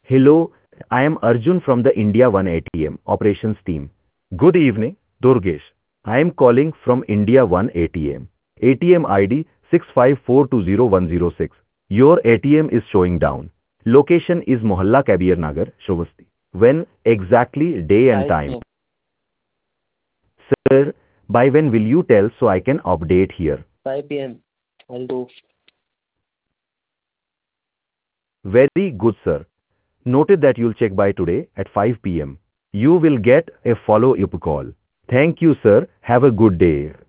Hello, I am Arjun from the India One ATM operations team. Good evening, Durgesh. I am calling from India One ATM. ATM ID 654201006. Your ATM is showing down. Location is Mohalla Kabir Nagar, Shovasti. When exactly day and 5 time? p.m. Sir, by when will you tell so I can update here? 5 p.m. I'll do. Very good, sir. Noted that you'll check by today at 5 p.m. You will get a follow-up call. Thank you, sir. Have a good day.